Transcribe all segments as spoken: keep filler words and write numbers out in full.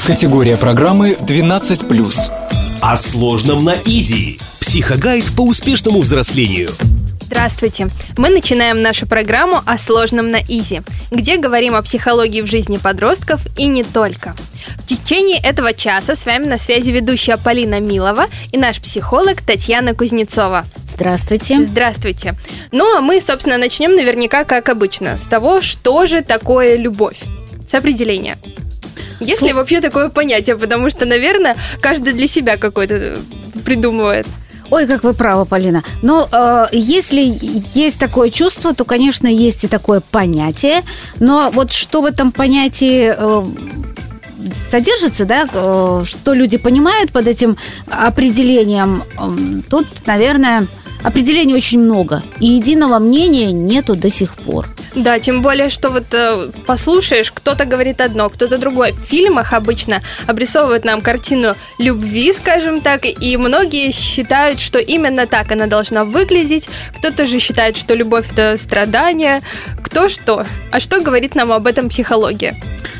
Категория программы двенадцать плюс. О сложном на изи. Психогайд по успешному взрослению. Здравствуйте! Мы начинаем нашу программу «О сложном на изи», где говорим о психологии в жизни подростков и не только. В течение этого часа с вами на связи ведущая Полина Милова и наш психолог Татьяна Кузнецова. Здравствуйте. Здравствуйте. Ну, а мы, собственно, начнем наверняка, как обычно, с того, что же такое любовь. С определения. Есть ли вообще такое понятие? Потому что, наверное, каждый для себя какой-то придумывает. Ой, как вы правы, Полина. Но э, если есть такое чувство, то, конечно, есть и такое понятие. Но вот что в этом понятии э, содержится, да, э, что люди понимают под этим определением, э, тут, наверное, определений очень много. И единого мнения нету до сих пор. Да, тем более, что вот э, послушаешь, кто-то говорит одно, кто-то другое. В фильмах обычно обрисовывают нам картину любви, скажем так, и многие считают, что именно так она должна выглядеть. Кто-то же считает, что любовь – это страдание. Кто что? А что говорит нам об этом психология?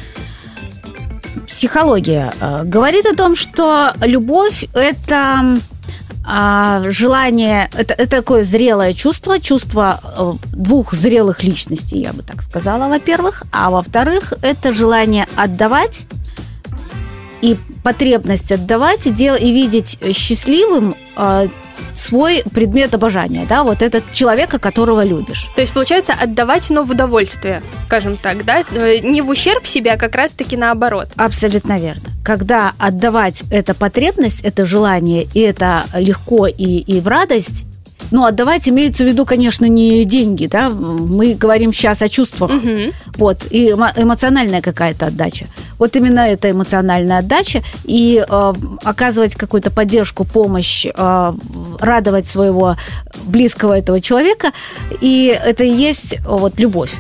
Психология э, говорит о том, что любовь – это... А желание, это, это такое зрелое чувство, чувство двух зрелых личностей, я бы так сказала, во-первых. А во-вторых, это желание отдавать и потребность отдавать и, дел, и видеть счастливым э, свой предмет обожания, да, вот этот человека, которого любишь. То есть, получается, отдавать, но в удовольствие, скажем так, да? Не в ущерб себе, а как раз-таки наоборот. Абсолютно верно. Когда отдавать это потребность, это желание, и это легко и, и в радость, но отдавать имеется в виду, конечно, не деньги, да, мы говорим сейчас о чувствах, угу. Вот, и эмоциональная какая-то отдача. Вот именно эта эмоциональная отдача и э, оказывать какую-то поддержку, помощь, э, радовать своего близкого этого человека, и это и есть вот любовь.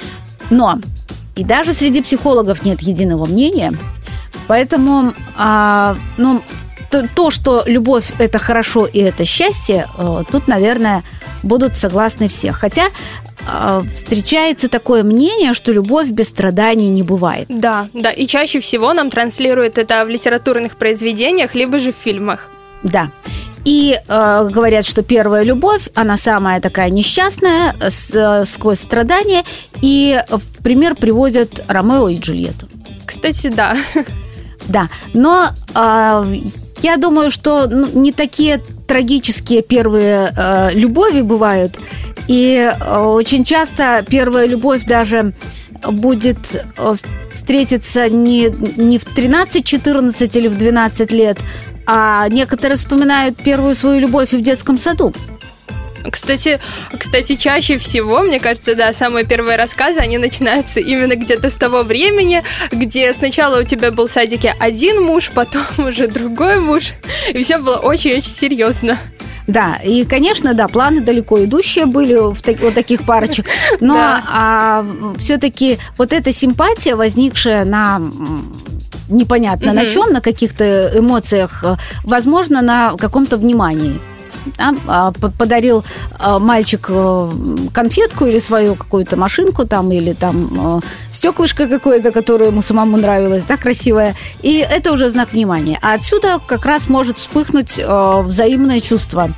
Но и даже среди психологов нет единого мнения, поэтому, э, ну, То, то, что любовь – это хорошо и это счастье, э, тут, наверное, будут согласны все. Хотя э, встречается такое мнение, что любовь без страданий не бывает. Да, да, и чаще всего нам транслируют это в литературных произведениях, либо же в фильмах. Да. И э, говорят, что первая любовь, она самая такая несчастная, с, э, сквозь страдания. И в пример приводят Ромео и Джульетту. Кстати, да. Да, но э, я думаю, что ну, не такие трагические первые э, любови бывают. И э, очень часто первая любовь даже будет э, встретиться не, не в тринадцать-четырнадцать или в двенадцать лет, а некоторые вспоминают первую свою любовь и в детском саду. Кстати, кстати, чаще всего, мне кажется, да, самые первые рассказы, они начинаются именно где-то с того времени, где сначала у тебя был в садике один муж, потом уже другой муж, и все было очень-очень серьезно. Да, и, конечно, да, планы далеко идущие были в так, вот таких парочек, но да. а, все-таки вот эта симпатия, возникшая на... непонятно угу. на чем, на каких-то эмоциях, возможно, на каком-то внимании. Да, подарил мальчик конфетку или свою какую-то машинку там, или там стеклышко какое-то, которое ему самому нравилось, да, красивое. И это уже знак внимания. А отсюда как раз может вспыхнуть взаимное чувство.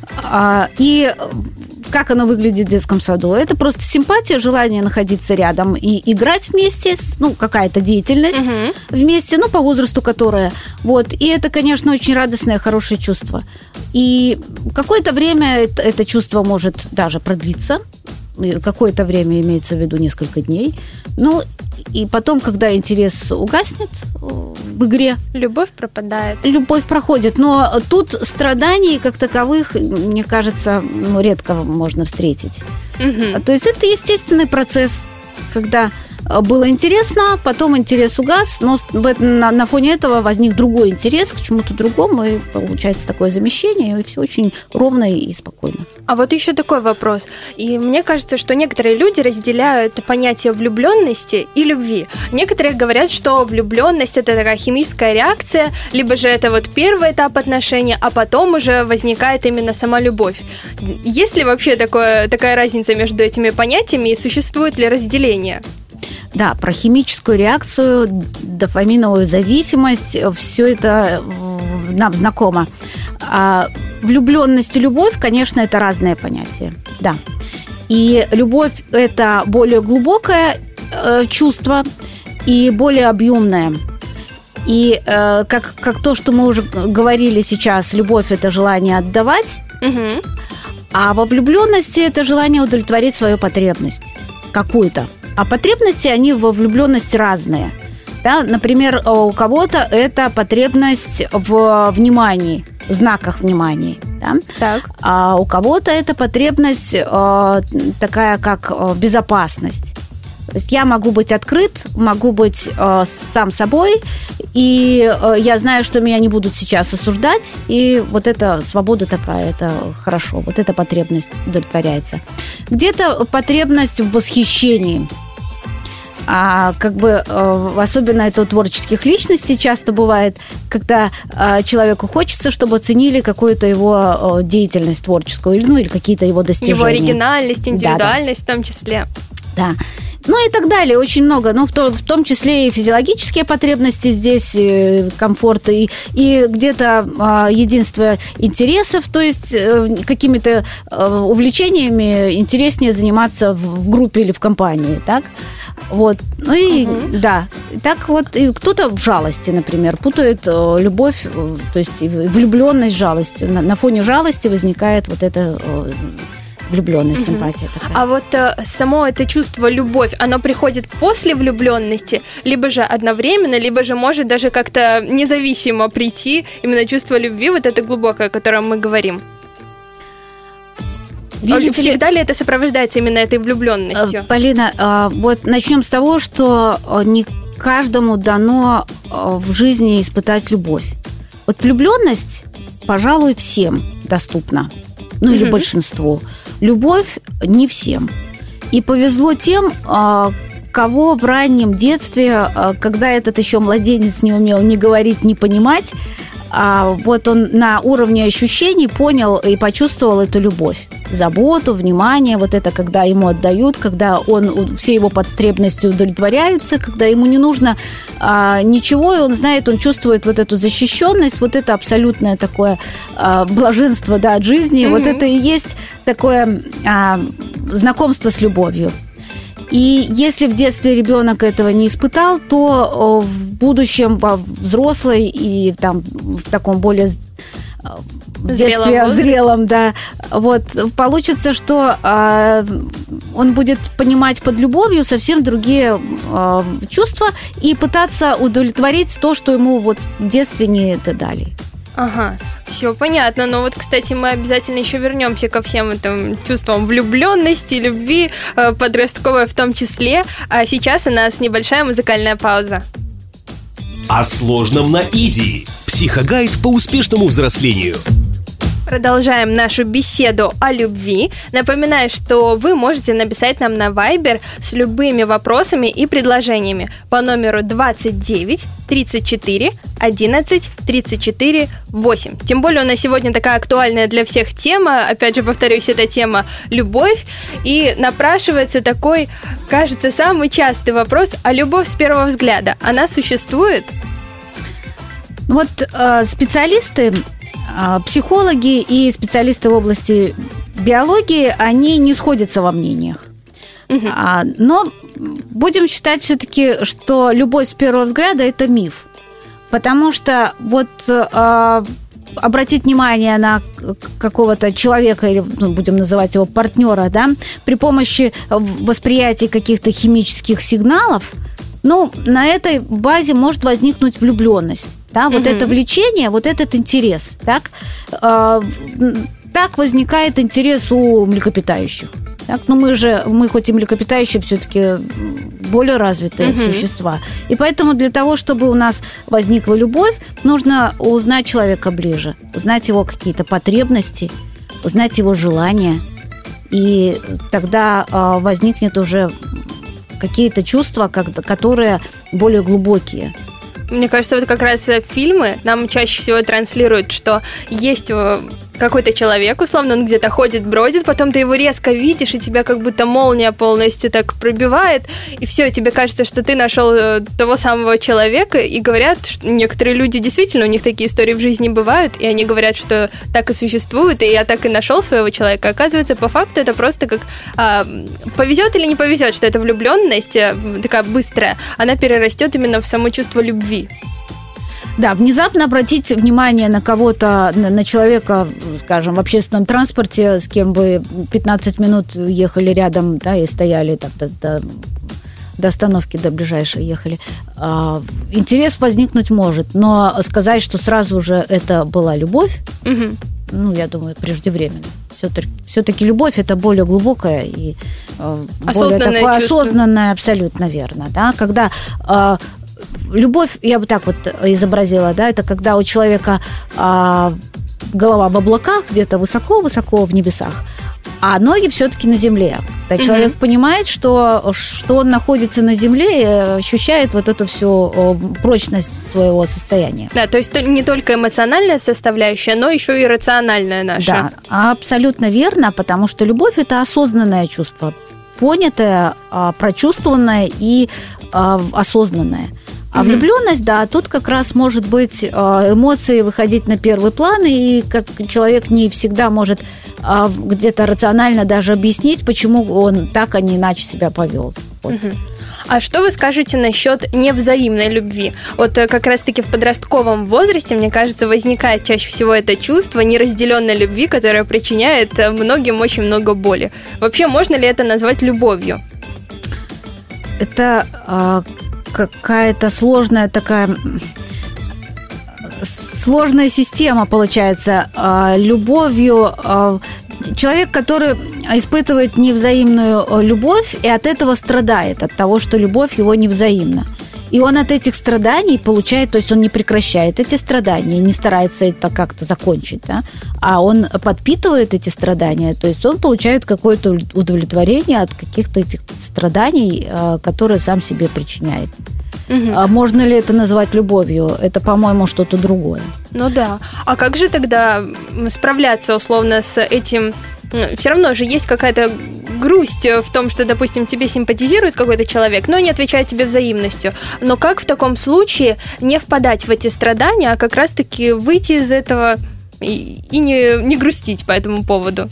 И как оно выглядит в детском саду? Это просто симпатия, желание находиться рядом и играть вместе, ну, какая-то деятельность угу. вместе, ну, по возрасту которая. Вот. И это, конечно, очень радостное, хорошее чувство. И какое-то время это, это чувство может даже продлиться. Какое-то время имеется в виду несколько дней. Ну, и потом, когда интерес угаснет в игре... Любовь пропадает. Любовь проходит. Но тут страданий, как таковых, мне кажется, ну, редко можно встретить. Угу. То есть это естественный процесс, когда было интересно, потом интерес угас, но на, на фоне этого возник другой интерес к чему-то другому, и получается такое замещение, и все очень ровно и спокойно. А вот еще такой вопрос. И мне кажется, что некоторые люди разделяют понятие влюбленности и любви. Некоторые говорят, что влюбленность – это такая химическая реакция, либо же это вот первый этап отношений, а потом уже возникает именно сама любовь. Есть ли вообще такое, такая разница между этими понятиями и существует ли разделение? Да, про химическую реакцию, дофаминовую зависимость, все это нам знакомо. А влюбленность и любовь, конечно, это разные понятия. Да. И любовь – это более глубокое э, чувство и более объемное. И э, как, как то, что мы уже говорили сейчас, любовь – это желание отдавать, угу. А во влюбленности это желание удовлетворить свою потребность какую-то. А потребности, они во влюбленности разные. Да? Например, у кого-то это потребность в внимании, знаках внимания. Да? Так. А у кого-то это потребность э, такая, как э, безопасность. То есть я могу быть открыт, могу быть э, сам собой, и э, я знаю, что меня не будут сейчас осуждать, и вот эта свобода такая, это хорошо, вот эта потребность удовлетворяется. Где-то потребность в восхищении. А, как бы э, особенно это у творческих личностей часто бывает, когда э, человеку хочется, чтобы оценили какую-то его э, деятельность творческую, или, ну, или какие-то его достижения. Его оригинальность, индивидуальность, да, да. В том числе. Да. Ну и так далее, очень много. Ну, в, то, в том числе и физиологические потребности здесь, и комфорт, и, и где-то а, единство интересов, то есть э, какими-то э, увлечениями интереснее заниматься в, в группе или в компании, так? Вот. Ну и, угу. да. Так вот, и кто-то в жалости, например, путает э, любовь, э, то есть влюбленность с жалостью. На, на фоне жалости возникает вот это... Э, влюбленность, угу. симпатия такая. А вот э, само это чувство любовь, оно приходит после влюбленности, либо же одновременно, либо же может даже как-то независимо прийти именно чувство любви, вот это глубокое, о котором мы говорим. Видите, всегда ли это сопровождается именно этой влюбленностью? Полина, вот начнем с того, что не каждому дано в жизни испытать любовь. Вот влюбленность, пожалуй, всем доступна. Ну, или mm-hmm. большинству. Любовь не всем. И повезло тем, кого в раннем детстве, когда этот еще младенец не умел ни говорить, ни понимать, вот он на уровне ощущений понял и почувствовал эту любовь. Заботу, внимание, вот это когда ему отдают, когда он, все его потребности удовлетворяются, когда ему не нужно а, ничего, и он знает, он чувствует вот эту защищенность, вот это абсолютное такое а, блаженство, да, от жизни, mm-hmm. вот это и есть такое а, знакомство с любовью. И если в детстве ребенок этого не испытал, то в будущем, во взрослой и там в таком более в детстве зрелом, зрелом, да, вот получится, что э, он будет понимать под любовью совсем другие э, чувства и пытаться удовлетворить то, что ему вот в детстве не это дали. Ага, все понятно. Но вот, кстати, мы обязательно еще вернемся ко всем этим чувствам влюбленности, любви, подростковой в том числе. А сейчас у нас небольшая музыкальная пауза. О сложном на изи. Психогайд по успешному взрослению. Продолжаем нашу беседу о любви. Напоминаю, что вы можете написать нам на Viber с любыми вопросами и предложениями по номеру двадцать девять тридцать четыре одиннадцать тридцать четыре восемь. Тем более у нас сегодня такая актуальная для всех тема. Опять же, повторюсь, это тема любовь. И напрашивается такой, кажется, самый частый вопрос: а любовь с первого взгляда, она существует? Вот э, специалисты, психологи и специалисты в области биологии, они не сходятся во мнениях. Угу. А, но будем считать все-таки, что любовь с первого взгляда – это миф. Потому что вот а, обратить внимание на какого-то человека, или ну, будем называть его партнера, да, при помощи восприятия каких-то химических сигналов, ну, на этой базе может возникнуть влюбленность. Да, вот угу. это влечение, вот этот интерес. Так, э, так возникает интерес у млекопитающих. Так, но мы же, мы хоть и млекопитающие, все-таки более развитые угу. существа. И поэтому для того, чтобы у нас возникла любовь, нужно узнать человека ближе, узнать его какие-то потребности, узнать его желания. И тогда э, возникнет уже какие-то чувства, которые более глубокие. Мне кажется, вот как раз фильмы нам чаще всего транслируют, что есть какой-то человек, условно, он где-то ходит, бродит, потом ты его резко видишь, и тебя как будто молния полностью так пробивает, и все, тебе кажется, что ты нашел того самого человека, и говорят, что некоторые люди действительно, у них такие истории в жизни бывают, и они говорят, что так и существует, и я так и нашел своего человека. Оказывается, по факту это просто как а, повезет или не повезет, что эта влюбленность такая быстрая, она перерастет именно в само чувство любви. Да, внезапно обратить внимание на кого-то, на, на человека, скажем, в общественном транспорте, с кем вы пятнадцать минут ехали рядом, да, и стояли так до, до, до остановки, до ближайшей ехали. А, интерес возникнуть может, но сказать, что сразу же это была любовь, угу. ну, я думаю, преждевременно. Все-таки, все-таки любовь – это более глубокая и э, более такое осознанное, абсолютно верно, да, когда... Э, любовь, я бы так вот изобразила, да, это когда у человека а, голова в облаках, где-то высоко-высоко в небесах, а ноги все-таки на земле. Когда mm-hmm. человек понимает, что, что он находится на земле и ощущает вот эту всю прочность своего состояния. Да, то есть не только эмоциональная составляющая, но еще и рациональная наша. Да, абсолютно верно, потому что любовь – это осознанное чувство, понятое, прочувствованное и осознанное. А влюбленность, да, тут как раз может быть эмоции выходить на первый план, и как человек не всегда может где-то рационально даже объяснить, почему он так, а не иначе себя повел. Вот. Угу. А что вы скажете насчет невзаимной любви? Вот как раз-таки в подростковом возрасте, мне кажется, возникает чаще всего это чувство неразделенной любви, которое причиняет многим очень много боли. Вообще, можно ли это назвать любовью? Это а, какая-то сложная такая... Сложная система, получается, а, любовью... А, человек, который испытывает невзаимную любовь и от этого страдает, от того, что любовь его невзаимна. И он от этих страданий получает, то есть он не прекращает эти страдания, не старается это как-то закончить, да? А он подпитывает эти страдания, то есть он получает какое-то удовлетворение от каких-то этих страданий, которые сам себе причиняет. Угу. А можно ли это назвать любовью? Это, по-моему, что-то другое. Ну да. А как же тогда справляться условно с этим? Все равно же есть какая-то грусть в том, что, допустим, тебе симпатизирует какой-то человек, но не отвечает тебе взаимностью. Но как в таком случае не впадать в эти страдания, а как раз-таки выйти из этого и, и не, не грустить по этому поводу?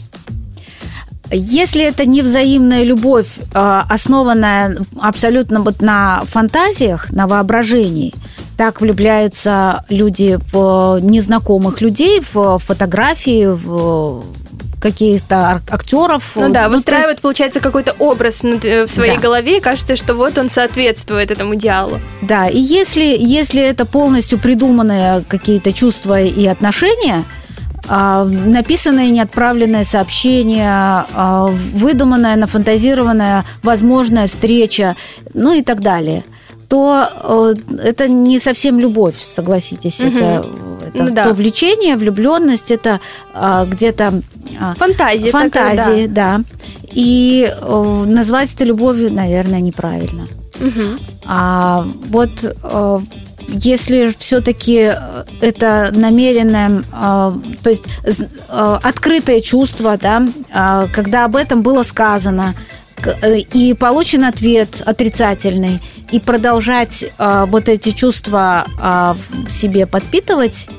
Если это невзаимная любовь, основанная абсолютно вот на фантазиях, на воображении, так влюбляются люди в незнакомых людей, в фотографии, в каких-то актеров. Ну да, выстраивают, ну, есть... получается, какой-то образ в своей да. голове, и кажется, что вот он соответствует этому идеалу. Да, и если, если это полностью придуманные какие-то чувства и отношения, написанное неотправленное сообщение, выдуманная, нафантазированная возможная встреча, ну и так далее, то это не совсем любовь, согласитесь. Угу. Это, это ну, да. то влечение, влюбленность, это где-то фантазия, фантазии, такая, да. да. И назвать это любовью, наверное, неправильно. Угу. А вот если все-таки это намеренное, то есть открытое чувство, да, когда об этом было сказано, и получен ответ отрицательный, и продолжать вот эти чувства в себе подпитывать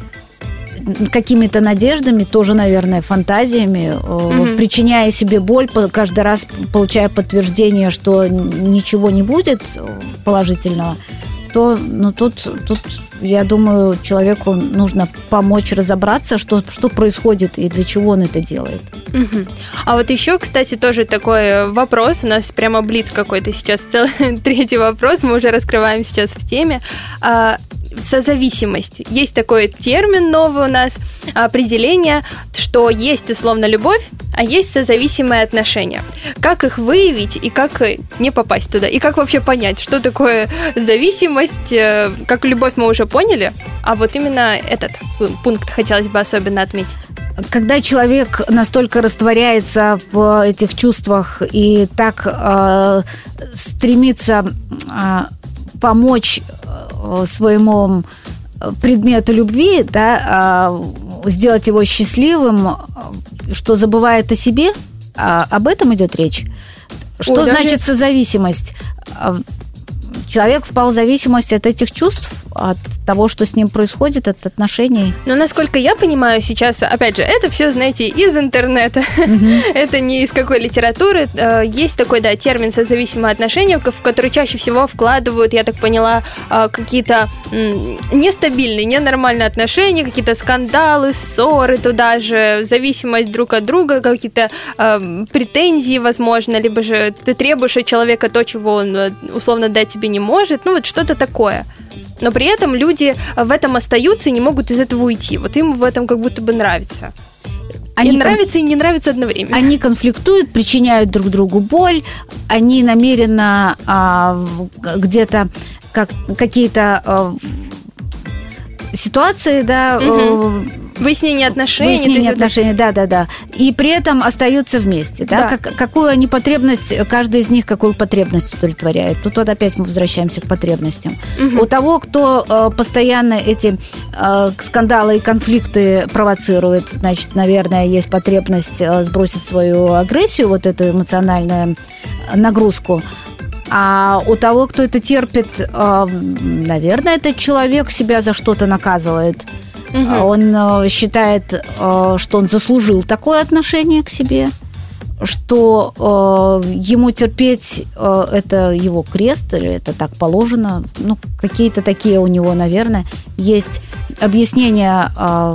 какими-то надеждами, тоже, наверное, фантазиями, mm-hmm. причиняя себе боль, каждый раз получая подтверждение, что ничего не будет положительного, то ну, тут, тут, я думаю, человеку нужно помочь разобраться, что, что происходит и для чего он это делает. Угу. А вот еще, кстати, тоже такой вопрос. У нас прямо блиц какой-то сейчас. Целый третий вопрос. Мы уже раскрываем сейчас в теме. Созависимость. Есть такой термин новый у нас, определение, что есть условно любовь, а есть созависимые отношения. Как их выявить и как не попасть туда? И как вообще понять, что такое зависимость? Как любовь мы уже поняли, а вот именно этот пункт хотелось бы особенно отметить. Когда человек настолько растворяется в этих чувствах и так э, стремится э, помочь своему предмету любви, да, сделать его счастливым, что забывает о себе, об этом идет речь. Что Ой, значит даже... зависимость? Человек впал в зависимость от этих чувств, от того, что с ним происходит, от отношений. Но, насколько я понимаю, сейчас, опять же, это все, знаете, из интернета. Mm-hmm. Это не из какой литературы. Есть такой, да, термин «созависимые отношения», в который чаще всего вкладывают, я так поняла, какие-то нестабильные, ненормальные отношения, какие-то скандалы, ссоры туда же, зависимость друг от друга, какие-то претензии, возможно, либо же ты требуешь от человека то, чего он условно дать тебе не может, ну вот что-то такое. Но при этом люди в этом остаются и не могут из этого уйти. Вот им в этом как будто бы нравится. Они и нравится, кон... и не нравится одновременно. Они конфликтуют, причиняют друг другу боль, они намеренно а, где-то как, какие-то а, ситуации, да, угу. Выяснение отношений. Выяснение отношений, да-да-да. И при этом остаются вместе. Да? Да. Как, какую они потребность, каждый из них какую потребность удовлетворяет. Тут вот опять мы возвращаемся к потребностям. Угу. У того, кто э, постоянно эти э, скандалы и конфликты провоцирует, значит, наверное, есть потребность э, сбросить свою агрессию, вот эту эмоциональную нагрузку. А у того, кто это терпит, э, наверное, этот человек себя за что-то наказывает. Угу. Он считает, что он заслужил такое отношение к себе, что ему терпеть это его крест, или это так положено. Ну, какие-то такие у него, наверное, есть объяснения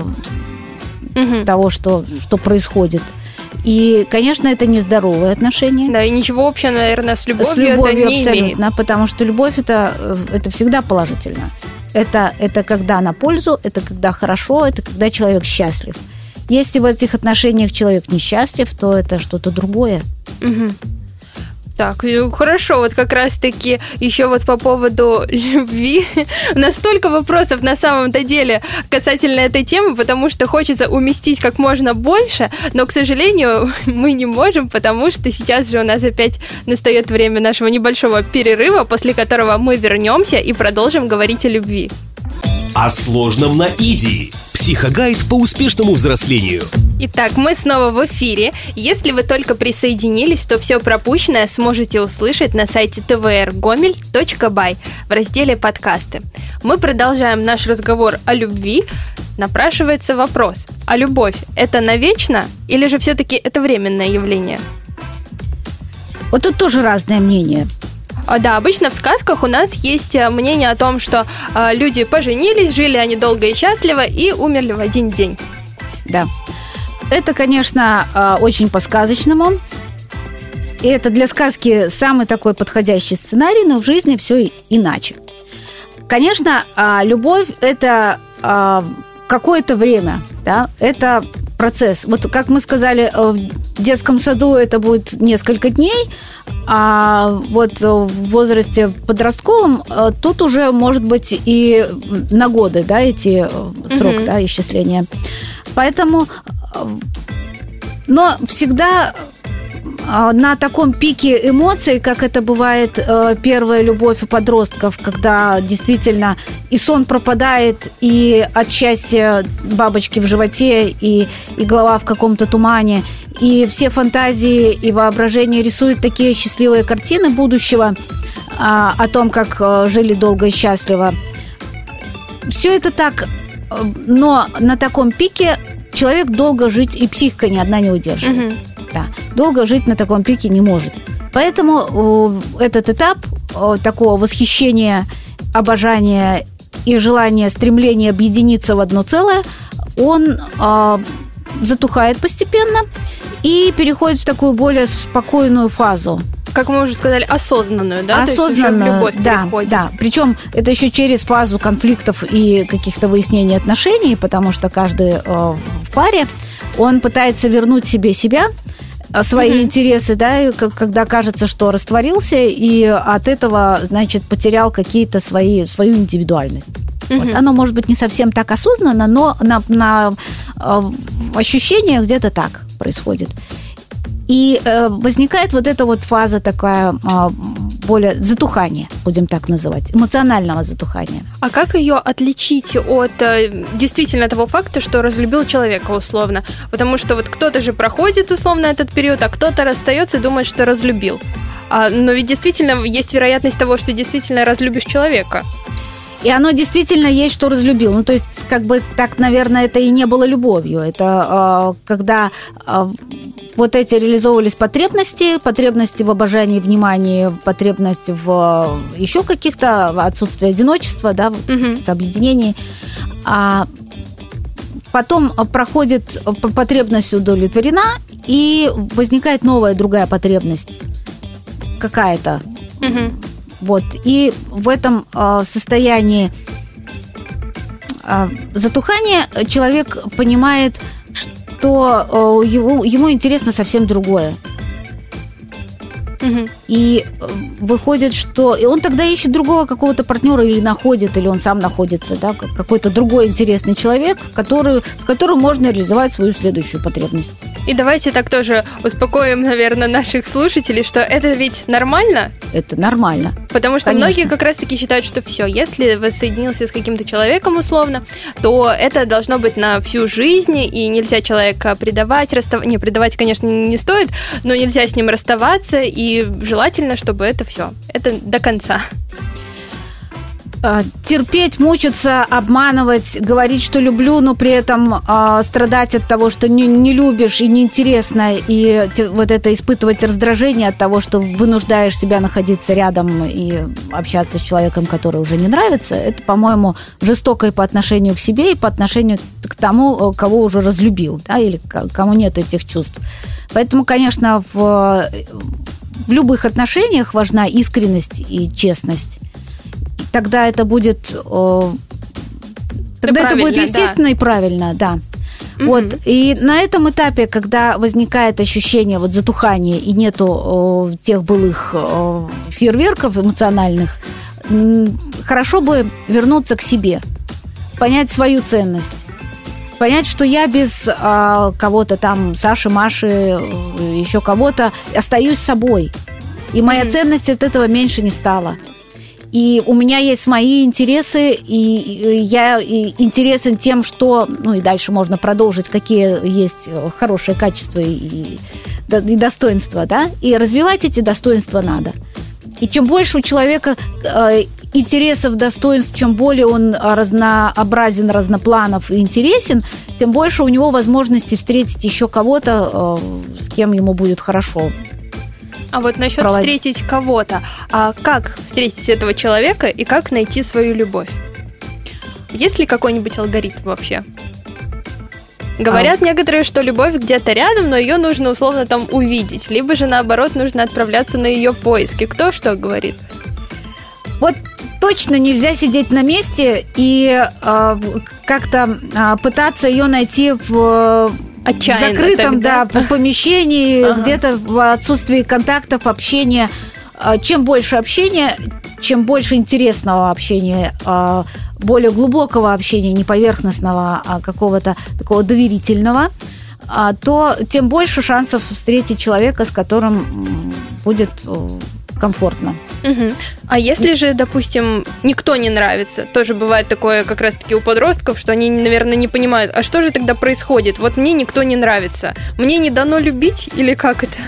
угу. того, что, что происходит. И, конечно, это нездоровые отношения. Да, и ничего общего, наверное, с любовью, с любовью это не абсолютно, имеет. Потому что любовь это, это всегда положительно. Это, это когда на пользу, это когда хорошо, это когда человек счастлив. Если в этих отношениях человек несчастлив, то это что-то другое. Угу. Так, хорошо, вот как раз-таки еще вот по поводу любви. Настолько вопросов на самом-то деле касательно этой темы, потому что хочется уместить как можно больше, но, к сожалению, мы не можем, потому что сейчас же у нас опять настает время нашего небольшого перерыва, после которого мы вернемся и продолжим говорить о любви. О сложном на изи. Психогайд по успешному взрослению. Итак, мы снова в эфире. Если вы только присоединились, то все пропущенное сможете услышать на сайте тэ вэ эр гомель точка бай в разделе «Подкасты». Мы продолжаем наш разговор о любви. Напрашивается вопрос: а любовь – это навечно или же все-таки это временное явление? Вот тут тоже разное мнение. Да, обычно в сказках у нас есть мнение о том, что э, люди поженились, жили они долго и счастливо и умерли в один день. Да. Это, конечно, очень по-сказочному. И это для сказки самый такой подходящий сценарий, но в жизни все иначе. Конечно, любовь – это какое-то время, да? Это процесс. Вот как мы сказали, в детском саду это будет несколько дней, а вот в возрасте подростковом тут уже может быть и на годы, да, эти срок, mm-hmm. да, исчисления. Поэтому, но всегда на таком пике эмоций, как это бывает первая любовь у подростков, когда действительно и сон пропадает, и от счастья бабочки в животе, и, и голова в каком-то тумане, и все фантазии и воображение рисуют такие счастливые картины будущего о том, как жили долго и счастливо. Все это так, но на таком пике человек долго жить, и психика ни одна не удерживает. Угу. Да, долго жить на таком пике не может. Поэтому этот этап такого восхищения, обожания и желания, стремления объединиться в одно целое, он э, затухает постепенно и переходит в такую более спокойную фазу. Как мы уже сказали, осознанную, да? Осознанную, то есть уже в любовь да, переходит. да. Причем это еще через фазу конфликтов и каких-то выяснений отношений, потому что каждый э, в паре, он пытается вернуть себе себя, свои mm-hmm. интересы, да, когда кажется, что растворился, и от этого, значит, потерял какие-то свои, свою индивидуальность. Mm-hmm. Вот. Оно может быть не совсем так осознанно, но на, на э, ощущениях где-то так происходит. И э, возникает вот эта вот фаза такая э, более затухания, будем так называть, эмоционального затухания. А как ее отличить от действительно того факта, что разлюбил человека условно? Потому что вот кто-то же проходит условно этот период, а кто-то расстается и думает, что разлюбил. А, но ведь действительно есть вероятность того, что действительно разлюбишь человека. И оно действительно есть, что разлюбил. Ну, то есть, как бы так, наверное, это и не было любовью. Это э, когда э, вот эти реализовывались потребности, потребности в обожании, внимании, потребности в э, еще каких-то, отсутствие одиночества, да, mm-hmm. объединений. А потом проходит потребность удовлетворена, и возникает новая, другая потребность какая-то. Mm-hmm. Вот. И в этом э, состоянии э, затухания человек понимает, что э, его, ему интересно совсем другое. Угу. И э, выходит, что и он тогда ищет другого какого-то партнера или находит, или он сам находится, да, какой-то другой интересный человек, который, с которым можно реализовать свою следующую потребность. И давайте так тоже успокоим, наверное, наших слушателей, что это ведь нормально? Это нормально. Потому что Конечно. Многие как раз-таки считают, что все, если воссоединился с каким-то человеком условно, то это должно быть на всю жизнь, и нельзя человека предавать, расстав... не, предавать, конечно, не стоит, но нельзя с ним расставаться, и желательно, чтобы это все, это до конца. Терпеть, мучиться, обманывать, говорить, что люблю, но при этом э, страдать от того, что не, не любишь и неинтересно, и те, вот это испытывать раздражение от того, что вынуждаешь себя находиться рядом и общаться с человеком, который уже не нравится, это, по-моему, жестоко и по отношению к себе, и по отношению к тому, кого уже разлюбил, да, или кому нет этих чувств. Поэтому, конечно, в, в любых отношениях важна искренность и честность. Тогда это будет, э, тогда это будет естественно, да. И правильно, да. Mm-hmm. Вот. И на этом этапе, когда возникает ощущение вот затухания и нету э, тех былых э, фейерверков эмоциональных, э, хорошо бы вернуться к себе, понять свою ценность, понять, что я без э, кого-то там, Саши, Маши, э, еще кого-то, остаюсь собой. И моя mm-hmm. ценность от этого меньше не стала. И у меня есть мои интересы, и я интересен тем, что... Ну, и дальше можно продолжить, какие есть хорошие качества и, и достоинства, да? И развивать эти достоинства надо. И чем больше у человека э, интересов, достоинств, чем более он разнообразен, разнопланов и интересен, тем больше у него возможности встретить еще кого-то, э, с кем ему будет хорошо. А вот насчет проводить. Встретить кого-то. А как встретить этого человека и как найти свою любовь? Есть ли какой-нибудь алгоритм вообще? Говорят а... некоторые, что любовь где-то рядом, но ее нужно условно там увидеть. Либо же наоборот нужно отправляться на ее поиски. Кто что говорит? Вот точно нельзя сидеть на месте и э, как-то э, пытаться ее найти в... Отчаянно, в закрытом, тогда. да, помещении, ага. где-то в отсутствии контактов, общения. Чем больше общения, чем больше интересного общения, более глубокого общения, не поверхностного, а какого-то такого доверительного, то тем больше шансов встретить человека, с которым будет комфортно. Угу. А если же, допустим, никто не нравится, тоже бывает такое как раз-таки у подростков, что они, наверное, не понимают, а что же тогда происходит? Вот мне никто не нравится. Мне не дано любить или как это?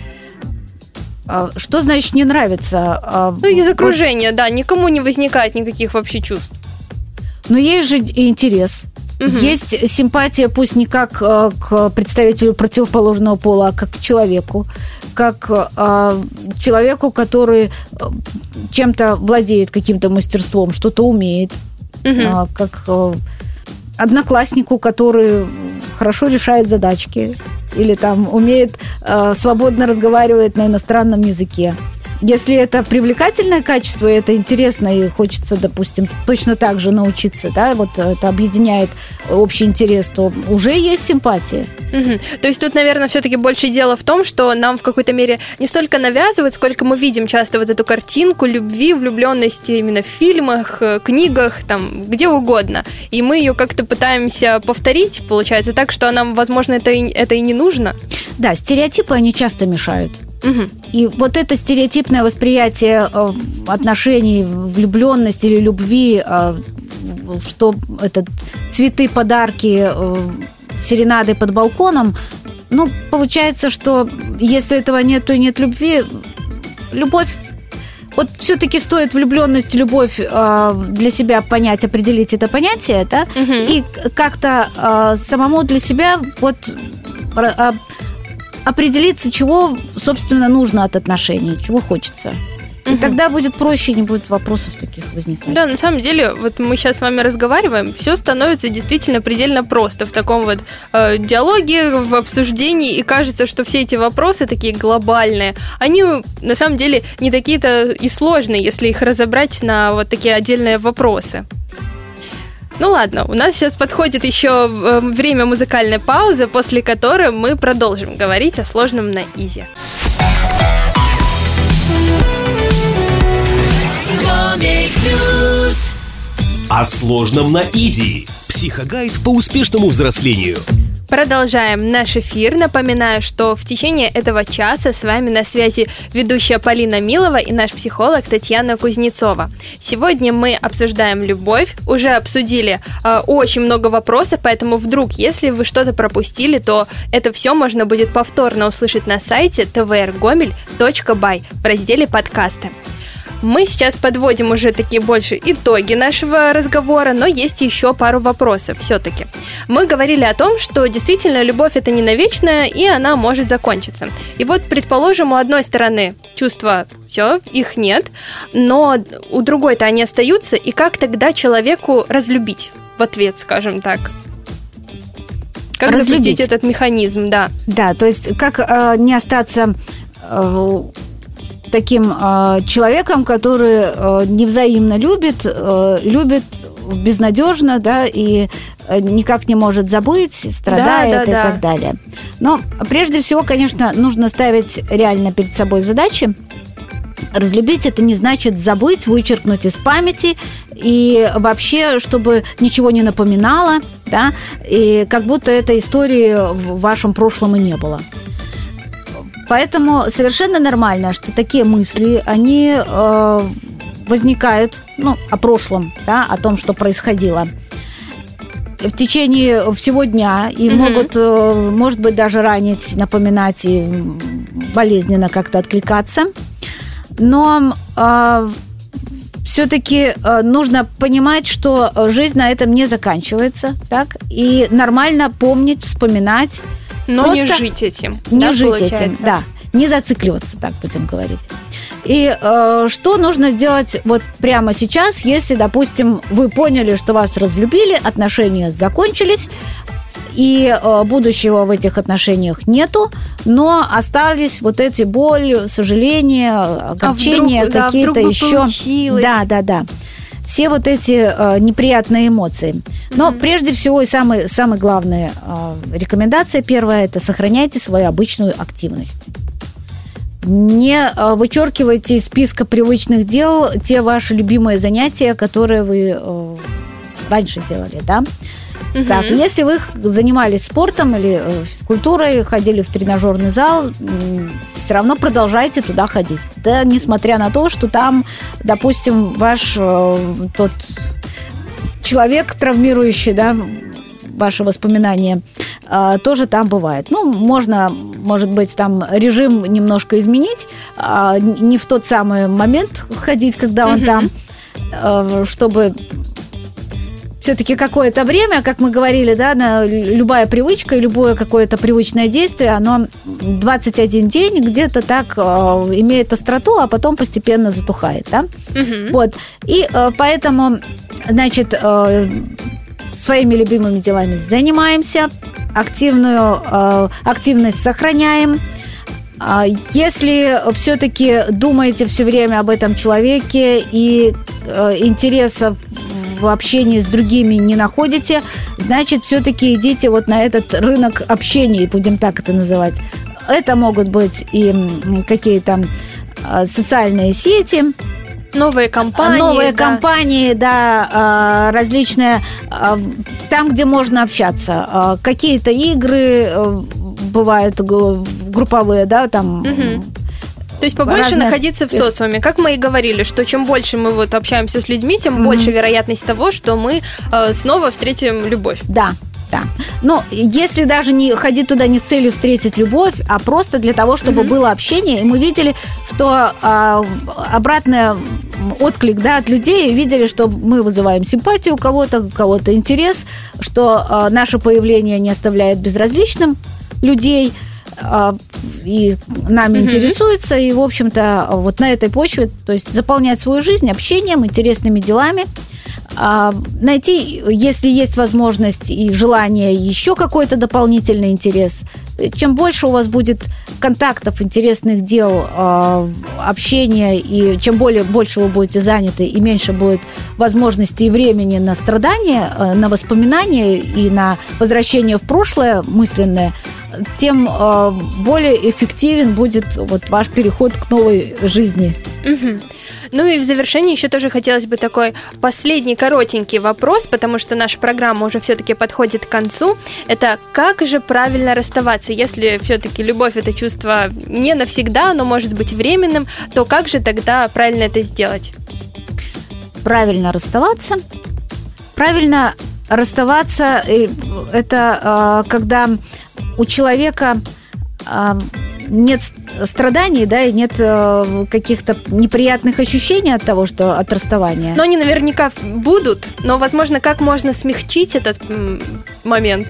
Что значит не нравится? Ну, из окружения, вот. Да, никому не возникает никаких вообще чувств. Но есть же и интерес. Угу. Есть симпатия, пусть не как к представителю противоположного пола, а как к человеку. Как э, человеку, который чем-то владеет, каким-то мастерством, что-то умеет. Угу. Э, как э, однокласснику, который хорошо решает задачки или там умеет э, свободно разговаривать на иностранном языке. Если это привлекательное качество, и это интересно, и хочется, допустим, точно так же научиться, да, вот это объединяет общий интерес, то уже есть симпатия. Угу. То есть тут, наверное, все-таки больше дело в том, что нам в какой-то мере не столько навязывают, сколько мы видим часто вот эту картинку любви, влюбленности именно в фильмах, книгах, там, где угодно. И мы ее как-то пытаемся повторить, получается, так, что нам, возможно, это и, это и не нужно. Да, стереотипы, они часто мешают. Угу. И вот это стереотипное восприятие э, отношений, влюбленности или любви, э, что это цветы, подарки, э, серенады под балконом, ну, получается, что если этого нет, то и нет любви. Любовь, вот все-таки стоит влюбленность, любовь э, для себя понять, определить это понятие, да, угу. и как-то э, самому для себя вот э, определиться, чего, собственно, нужно от отношений, чего хочется. И угу. тогда будет проще, не будет вопросов таких возникать. Да, на самом деле, вот мы сейчас с вами разговариваем, все становится действительно предельно просто в таком вот э, диалоге, в обсуждении, и кажется, что все эти вопросы такие глобальные, они на самом деле не такие-то и сложные, если их разобрать на вот такие отдельные вопросы. Ну ладно, у нас сейчас подходит еще время музыкальной паузы, после которой мы продолжим говорить о сложном на изи. О сложном на изи. Психогайд по успешному взрослению. Продолжаем наш эфир. Напоминаю, что в течение этого часа с вами на связи ведущая Полина Милова и наш психолог Татьяна Кузнецова. Сегодня мы обсуждаем любовь. Уже обсудили э, очень много вопросов, поэтому вдруг, если вы что-то пропустили, то это все можно будет повторно услышать на сайте ти ви ар гомель точка бай в разделе «Подкасты». Мы сейчас подводим уже такие больше итоги нашего разговора, но есть еще пару вопросов все-таки. Мы говорили о том, что действительно любовь это не навечно, и она может закончиться. И вот, предположим, у одной стороны чувства все, их нет, но у другой-то они остаются, и как тогда человеку разлюбить в ответ, скажем так? Как разлюбить. Запустить этот механизм, да. Да, то есть как э, не остаться... Э, таким э, человеком, который э, невзаимно любит, э, любит безнадежно, да, и э, никак не может забыть, страдает, да, да, и да. так далее. Но прежде всего, конечно, нужно ставить реально перед собой задачи. Разлюбить это не значит забыть, вычеркнуть из памяти, и вообще, чтобы ничего не напоминало, да, и как будто этой истории в вашем прошлом и не было. Поэтому совершенно нормально, что такие мысли, они э, возникают, ну, о прошлом, да, о том, что происходило в течение всего дня, и mm-hmm. могут, э, может быть, даже ранить, напоминать и болезненно как-то откликаться. Но э, все-таки э, нужно понимать, что жизнь на этом не заканчивается, так, и нормально помнить, вспоминать. Но просто не жить этим. Не да, жить получается? этим, да. Не зацикливаться, так будем говорить. И э, что нужно сделать вот прямо сейчас, если, допустим, вы поняли, что вас разлюбили, отношения закончились, и э, будущего в этих отношениях нету, но остались вот эти боль, сожаления, огорчения, а вдруг, какие-то да, еще. Получилось. Да, да, да. Все вот эти э, неприятные эмоции. Но mm-hmm. прежде всего и самая самая главная э, рекомендация первая – это сохраняйте свою обычную активность. Не э, вычеркивайте из списка привычных дел те ваши любимые занятия, которые вы э, раньше делали, да? Mm-hmm. Так, если вы занимались спортом или э, физкультурой, ходили в тренажерный зал, э, все равно продолжайте туда ходить. Да, несмотря на то, что там, допустим, ваш э, тот человек, травмирующий, да, ваши воспоминания, э, тоже там бывает. Ну, можно, может быть, там режим немножко изменить, э, не в тот самый момент ходить, когда он mm-hmm. там, э, чтобы... Все-таки какое-то время, как мы говорили, да, на любая привычка и любое какое-то привычное действие, оно двадцать один день где-то так э, имеет остроту, а потом постепенно затухает, да? Угу. Вот. И э, поэтому, значит, э, своими любимыми делами занимаемся, активную э, активность сохраняем. Если все-таки думаете все время об этом человеке и э, интересов в общении с другими не находите, значит, все-таки идите вот на этот рынок общения, будем так это называть. Это могут быть и какие-то социальные сети, новые компании, новые да. компании, да, различные, там, где можно общаться. Какие-то игры бывают групповые, да, там. Угу. То есть побольше разных... находиться в социуме. Как мы и говорили, что чем больше мы вот общаемся с людьми, тем mm-hmm. больше вероятность того, что мы э, снова встретим любовь. Да. Да. Но если даже не ходить туда не с целью встретить любовь, а просто для того, чтобы mm-hmm. было общение, и мы видели, что а, обратный отклик, да, от людей, видели, что мы вызываем симпатию у кого-то, у кого-то интерес, что а, наше появление не оставляет безразличным людей, а, и нами mm-hmm. интересуются, и, в общем-то, вот на этой почве, то есть заполнять свою жизнь общением, интересными делами, найти, если есть возможность и желание, еще какой-то дополнительный интерес. Чем больше у вас будет контактов, интересных дел, общения, и чем более, больше вы будете заняты, и меньше будет возможности и времени на страдания, на воспоминания и на возвращение в прошлое мысленное, тем более эффективен будет вот ваш переход к новой жизни. Угу. Ну и в завершении еще тоже хотелось бы такой последний коротенький вопрос, потому что наша программа уже все-таки подходит к концу. Это как же правильно расставаться? Если все-таки любовь – это чувство не навсегда, оно может быть временным, то как же тогда правильно это сделать? Правильно расставаться? Правильно расставаться – это когда у человека нет страданий, да, и нет э, каких-то неприятных ощущений от того, что от расставания. Но они наверняка будут, но, возможно, как можно смягчить этот м- момент?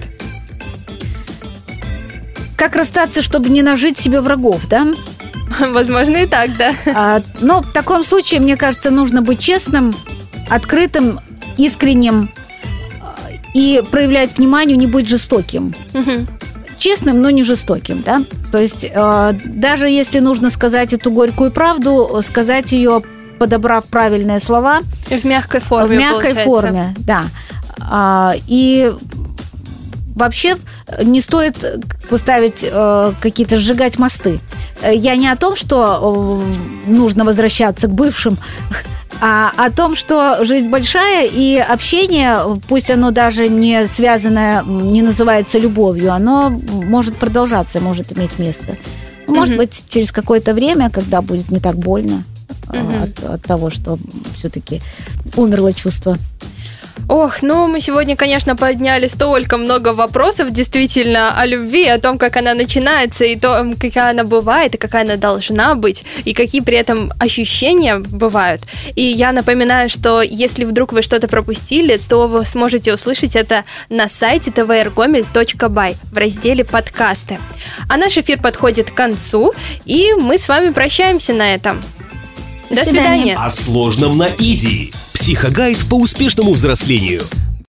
Как расстаться, чтобы не нажить себе врагов, да? Возможно, и так, да. А, но в таком случае, мне кажется, нужно быть честным, открытым, искренним и проявлять внимание, не быть жестоким. Угу. Честным, но не жестоким, да? То есть э, даже если нужно сказать эту горькую правду, сказать ее, подобрав правильные слова. В мягкой форме, В мягкой получается. форме, да. А, и вообще не стоит поставить э, какие-то, сжигать мосты. Я не о том, что э, нужно возвращаться к бывшим, а о том, что жизнь большая, и общение, пусть оно даже не связанное, не называется любовью, оно может продолжаться, может иметь место. Mm-hmm. Может быть, через какое-то время, когда будет не так больно mm-hmm. от, от того, что все-таки умерло чувство. Ох, ну мы сегодня, конечно, подняли столько много вопросов действительно о любви, о том, как она начинается, и то, какая она бывает, и какая она должна быть, и какие при этом ощущения бывают. И я напоминаю, что если вдруг вы что-то пропустили, то вы сможете услышать это на сайте ти ви эр гомель точка бай в разделе «Подкасты». А наш эфир подходит к концу, и мы с вами прощаемся на этом. До, До свидания. О сложном на изи. Психогайд по успешному взрослению.